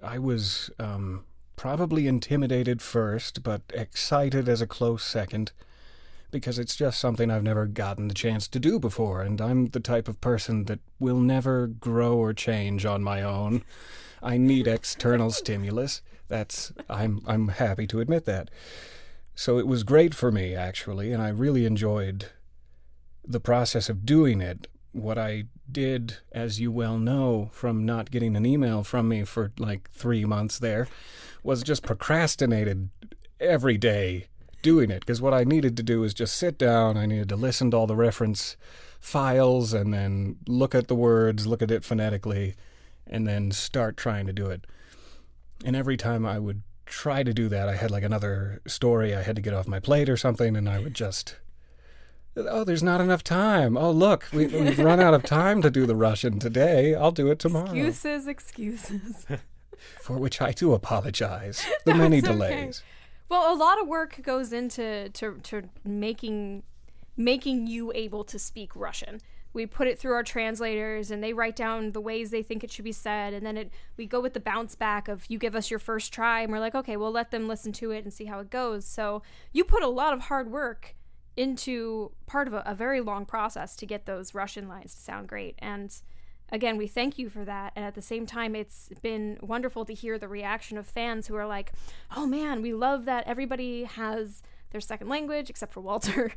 I was probably intimidated first, but excited as a close second, because it's just something I've never gotten the chance to do before, and I'm the type of person that will never grow or change on my own. I need external stimulus. I'm happy to admit that. So it was great for me, actually, and I really enjoyed the process of doing it. What I did, as you well know from not getting an email from me for like 3 months there, was just procrastinated every day doing it, because what I needed to do was just sit down. I needed to listen to all the reference files and then look at the words, look at it phonetically, and then start trying to do it. And every time I would try to do that, I had like another story I had to get off my plate or something, and I would just, oh, there's not enough time. Oh, look, we've run out of time to do the Russian today. I'll do it tomorrow. Excuses. For which I do apologize. The many delays. Okay. Well, a lot of work goes into to making you able to speak Russian. We put it through our translators, and they write down the ways they think it should be said, and then we go with the bounce back of you give us your first try, and we're like, okay, we'll let them listen to it and see how it goes. So you put a lot of hard work into part of a very long process to get those Russian lines to sound great. And again, we thank you for that. And at the same time, it's been wonderful to hear the reaction of fans who are like, oh man, we love that everybody has their second language, except for Walter.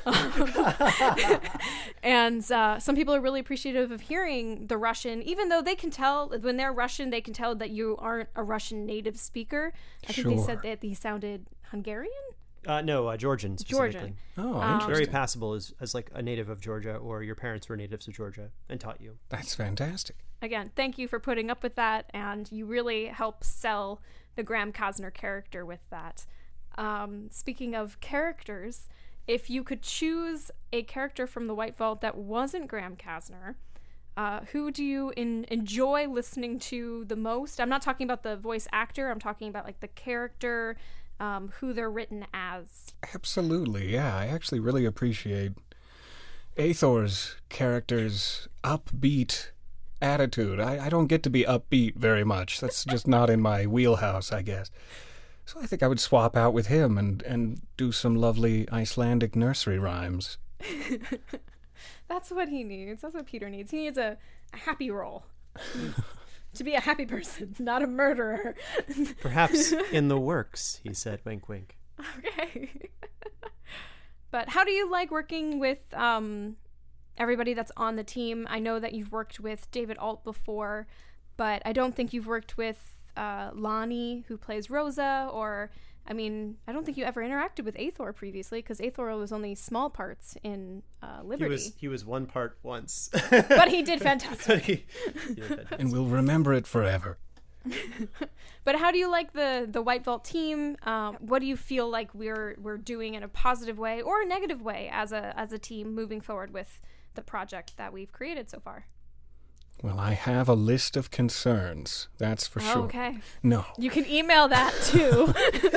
And some people are really appreciative of hearing the Russian, even though they can tell, when they're Russian, they can tell that you aren't a Russian native speaker. I think they said that he sounded Hungarian? No, Georgian specifically. Georgian. Oh, interesting. Very passable as like a native of Georgia, or your parents were natives of Georgia and taught you. That's fantastic. Again, thank you for putting up with that, and you really help sell the Graham Cosner character with that. Speaking of characters, if you could choose a character from the White Vault that wasn't Graham Cosner, who do you enjoy listening to the most? I'm not talking about the voice actor. I'm talking about like the character, who they're written as. Absolutely, yeah. I actually really appreciate Aethor's character's upbeat attitude. I don't get to be upbeat very much. That's just not in my wheelhouse, I guess. So I think I would swap out with him and do some lovely Icelandic nursery rhymes. That's what he needs. That's what Peter needs. He needs a happy role. To be a happy person, not a murderer. Perhaps in the works, he said, wink, wink. Okay. But how do you like working with everybody that's on the team? I know that you've worked with David Alt before, but I don't think you've worked with Lonnie, who plays Rosa, or, I mean, I don't think you ever interacted with Aethor previously, because Aethor was only small parts in Liberty. He was one part once. But he did fantastic. He did fantastic. And we'll remember it forever. But how do you like the White Vault team? What do you feel like we're doing in a positive way or a negative way as a team moving forward with the project that we've created so far? Well, I have a list of concerns, that's for sure. Okay. No. You can email that to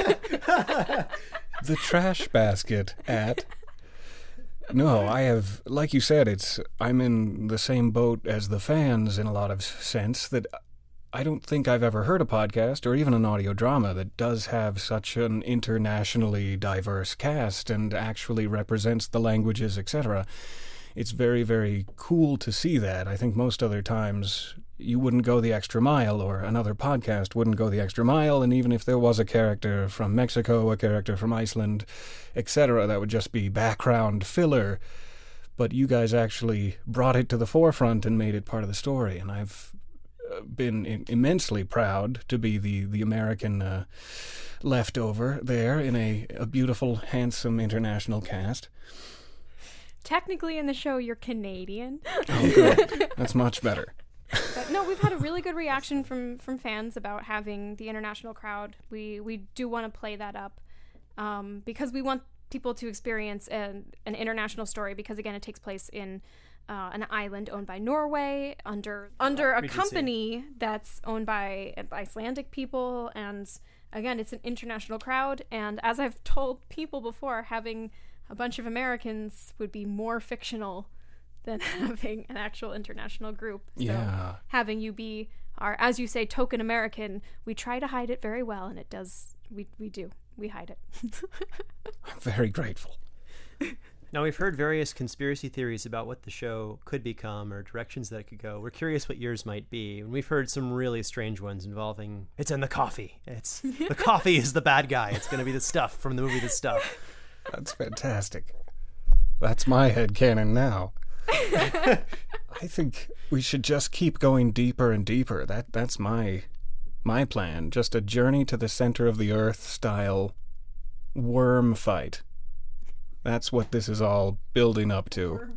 The trash basket at... No, I have, like you said, I'm in the same boat as the fans in a lot of sense, that I don't think I've ever heard a podcast or even an audio drama that does have such an internationally diverse cast and actually represents the languages, etc. It's very, very cool to see that. I think most other times you wouldn't go the extra mile, or another podcast wouldn't go the extra mile, and even if there was a character from Mexico, a character from Iceland, etc., that would just be background filler. But you guys actually brought it to the forefront and made it part of the story, and I've been immensely proud to be the American leftover there in a beautiful, handsome international cast. Technically in the show, you're Canadian. Oh, good. That's much better. But no, we've had a really good reaction from fans about having the international crowd. We do want to play that up because we want people to experience an international story, because, again, it takes place in an island owned by Norway under a company that's owned by Icelandic people. And, again, it's an international crowd. And as I've told people before, having a bunch of Americans would be more fictional than having an actual international group. So yeah. having you be are, as you say, token American, we try to hide it very well, and it does. We hide it. I'm very grateful. Now, we've heard various conspiracy theories about what the show could become or directions that it could go. We're curious what yours might be. And we've heard some really strange ones involving, it's in the coffee. The coffee is the bad guy. It's going to be the stuff from the movie The Stuff. That's fantastic. That's my headcanon now. I think we should just keep going deeper and deeper. That's my plan. Just a journey to the center of the earth style worm fight. That's what this is all building up to.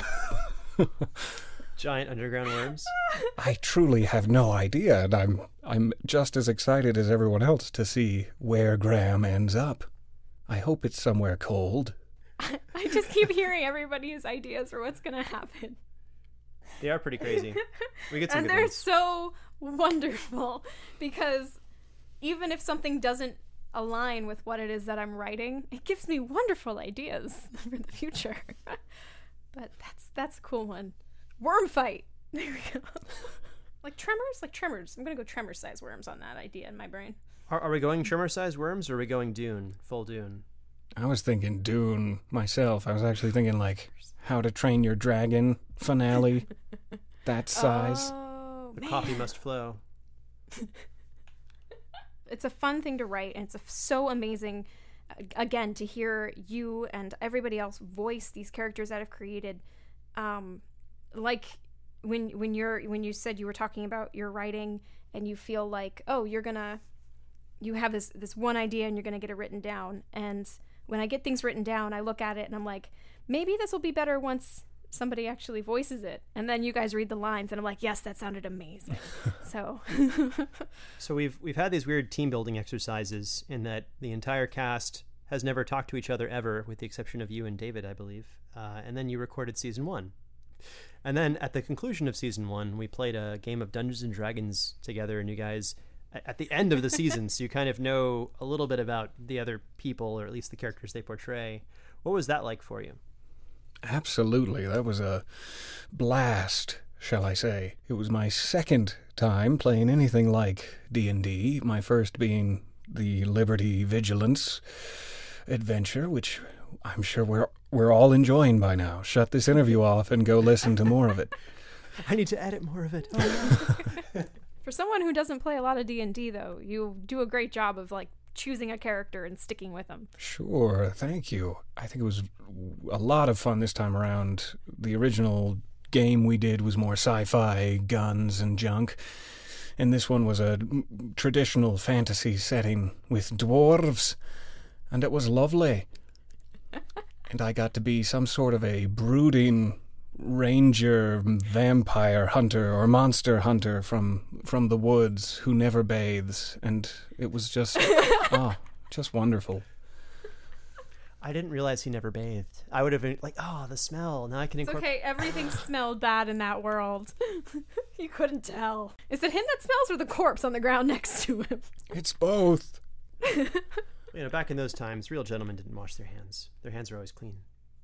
Giant underground worms. I truly have no idea, and I'm just as excited as everyone else to see where Graham ends up. I hope it's somewhere cold. I just keep hearing everybody's ideas for what's going to happen. They are pretty crazy. We get some and good they're ones. so wonderful because even if something doesn't align with what it is that I'm writing, it gives me wonderful ideas for the future. But that's a cool one. Worm fight. There we go. Like tremors. I'm gonna go tremor size worms on that idea in my brain. Are we going tremor-sized worms, or are we going Dune, full Dune? I was thinking Dune myself. I was actually thinking like How to Train Your Dragon finale. That size. Oh, The man. coffee must flow. It's a fun thing to write, and it's so amazing, again, to hear you and everybody else voice these characters that I've created. Like when you said you were talking about your writing, and you feel like, oh, you have this one idea and you're gonna get it written down. And when I get things written down, I look at it and I'm like, maybe this will be better once somebody actually voices it. And then you guys read the lines and I'm like, yes, that sounded amazing. So we've had these weird team building exercises in that the entire cast has never talked to each other ever, with the exception of you and David, I believe. And then you recorded season 1. And then at the conclusion of season 1, we played a game of Dungeons and Dragons together, and you guys, at the end of the season, so you kind of know a little bit about the other people, or at least the characters they portray. What was that like for you? Absolutely. That was a blast, shall I say. It was my second time playing anything like D&D, my first being the Liberty Vigilance adventure, which I'm sure we're all enjoying by now. Shut this interview off and go listen to more of it. I need to edit more of it. for someone who doesn't play a lot of D&D, though, you do a great job of like choosing a character and sticking with them. Sure, thank you. I think it was a lot of fun this time around. The original game we did was more sci-fi, guns and junk, and this one was a traditional fantasy setting with dwarves, and it was lovely. And I got to be some sort of a brooding ranger, vampire hunter, or monster hunter from the woods who never bathes, and it was just, just wonderful. I didn't realize he never bathed. I would have been like, oh, the smell. Now I can It's incorporate. okay, everything smelled bad in that world. You couldn't tell. Is it him that smells or the corpse on the ground next to him? It's both. You know, back in those times, real gentlemen didn't wash their hands. Their hands were always clean.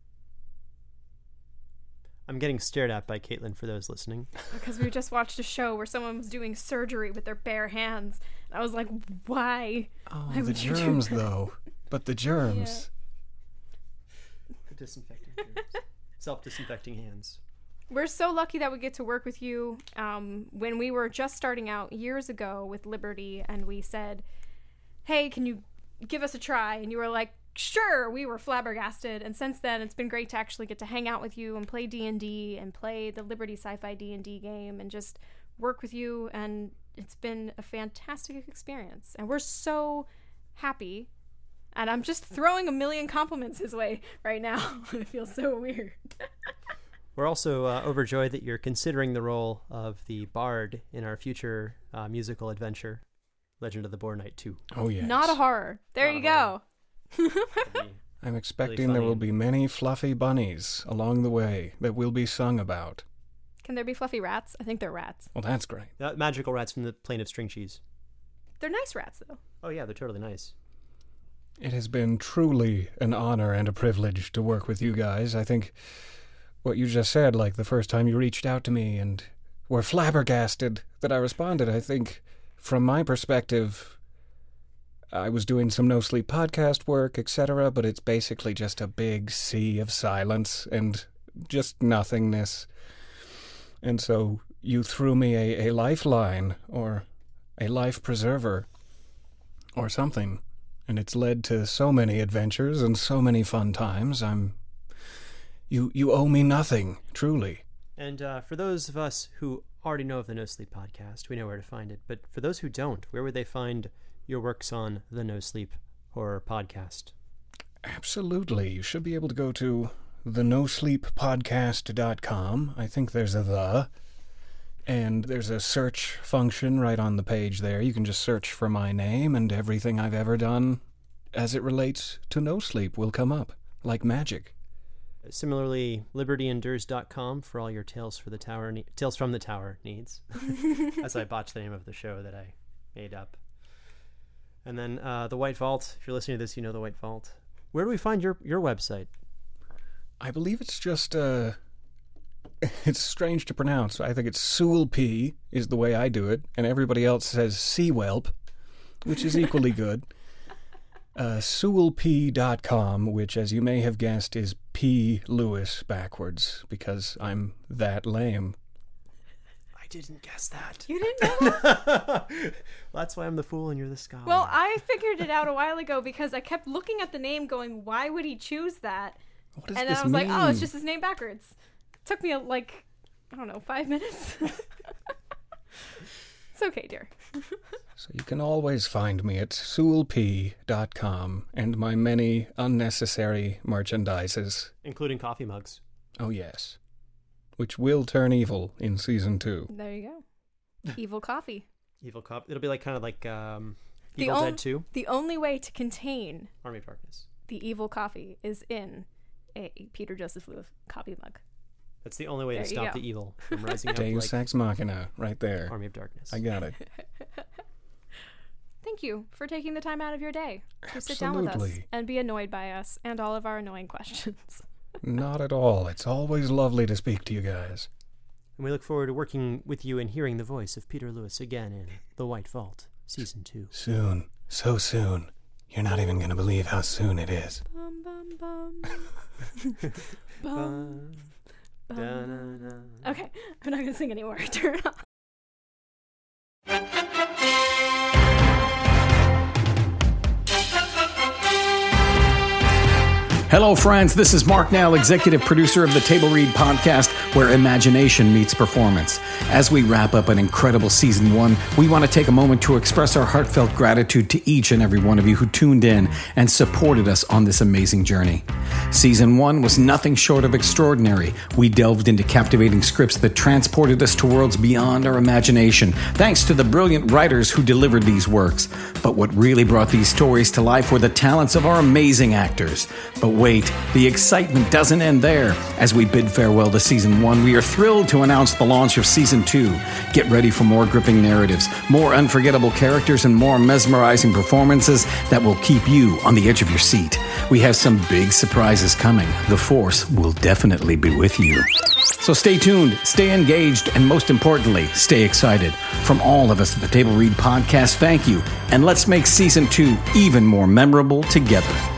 I'm getting stared at by Caitlin for those listening. Because we just watched a show where someone was doing surgery with their bare hands. And I was like, why? Oh, Why the would you do germs, that? though. But the germs. Disinfecting germs. Self-disinfecting hands. We're so lucky that we get to work with you. When we were just starting out years ago with Liberty, and we said, hey, can you give us a try? And you were like, sure. We were flabbergasted. And since then, it's been great to actually get to hang out with you and play D&D and play the Liberty Sci-Fi D&D game and just work with you. And it's been a fantastic experience. And we're so happy. And I'm just throwing a million compliments his way right now. I feel so weird. We're also overjoyed that you're considering the role of the bard in our future musical adventure, Legend of the Boar Knight 2. Oh, yes. Not a horror. There Not you a horror. go. I'm expecting funny. there will be many fluffy bunnies along the way that will be sung about. Can there be fluffy rats? I think they're rats. Well, that's great. Magical rats from the Plane of String Cheese. They're nice rats, though. Oh yeah, they're totally nice. It has been truly an honor and a privilege to work with you guys. I think what you just said, like the first time you reached out to me and were flabbergasted that I responded. I think, from my perspective, I was doing some No Sleep podcast work, etc., but it's basically just a big sea of silence and just nothingness. And so you threw me a lifeline or a life preserver or something, and it's led to so many adventures and so many fun times. You owe me nothing, truly. And for those of us who already know of the No Sleep podcast, we know where to find it. But for those who don't, where would they find your works on the No Sleep Horror podcast? Absolutely. You should be able to go to thenosleeppodcast.com. I think there's a the. And there's a search function right on the page there. You can just search for my name, and everything I've ever done as it relates to No Sleep will come up, like magic. Similarly, libertyendures.com for all your Tales from the Tower needs. As I botched the name of the show that I made up. And then the White Vault. If you're listening to this, you know the White Vault. Where do we find your website? I believe it's just it's strange to pronounce. I think it's Sewell-P is the way I do it, and everybody else says Seawhelp, which is equally good. Sewell-P.com, which, as you may have guessed, is P. Lewis backwards, because I'm that lame. I didn't guess that. You didn't know that? Well, that's why I'm the fool and you're the scholar. Well, I figured it out a while ago because I kept looking at the name going, why would he choose that? What does And this then I was mean? like, oh, it's just his name backwards. It took me, 5 minutes. It's okay, dear. So you can always find me at Sewell-P.com and my many unnecessary merchandises. Including coffee mugs. Oh, yes. Which will turn evil in Season 2. There you go. Evil coffee. Evil Cop. It'll be kind of like Evil Dead 2. The only way to contain Army of Darkness. the evil coffee is in a Peter Joseph Lewis coffee mug. That's the only way There to you stop go. the evil from rising up Deus like Ex Machina, right there. Army of Darkness. I got it. Thank you for taking the time out of your day to sit down with us Absolutely. and be annoyed by us and all of our annoying questions. Not at all. It's always lovely to speak to you guys. And we look forward to working with you and hearing the voice of Peter Lewis again in The White Vault, Season 2. Soon. So soon. You're not even going to believe how soon it is. Bum, bum, bum. Bum, bum. Da-na-na. Okay, I'm not going to sing anymore. Turn it off. Hello, friends. This is Mark Nell, executive producer of the Table Read podcast, where imagination meets performance. As we wrap up an incredible Season 1, we want to take a moment to express our heartfelt gratitude to each and every one of you who tuned in and supported us on this amazing journey. Season 1 was nothing short of extraordinary. We delved into captivating scripts that transported us to worlds beyond our imagination, thanks to the brilliant writers who delivered these works. But what really brought these stories to life were the talents of our amazing actors. But wait, the excitement doesn't end there. As we bid farewell to Season 1, we are thrilled to announce the launch of Season 2. Get ready for more gripping narratives, more unforgettable characters, and more mesmerizing performances that will keep you on the edge of your seat. We have some big surprises coming. The Force will definitely be with you. So stay tuned, stay engaged, and most importantly, stay excited. From all of us at the Table Read podcast, thank you, and let's make Season 2 even more memorable together.